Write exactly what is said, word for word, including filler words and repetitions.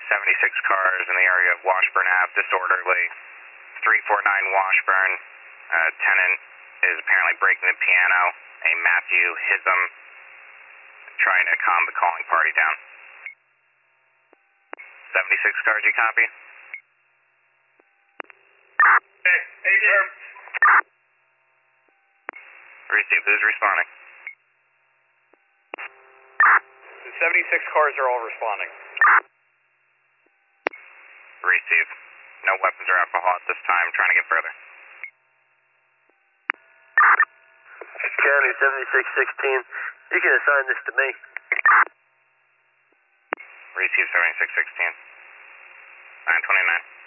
seventy-six cars in the area of Washburn Ave, disorderly. three forty-nine Washburn, uh, tenant is apparently breaking the piano. A Matthew Hism trying to calm the calling party down. seventy-six cars, you copy? Hey, hey, Herm. Received, who's responding? The seventy-six cars are all responding. Received. No weapons or alcohol at this time, trying to get further. County seventy-six sixteen, you can assign this to me. Received seventy-six sixteen. nine twenty-nine.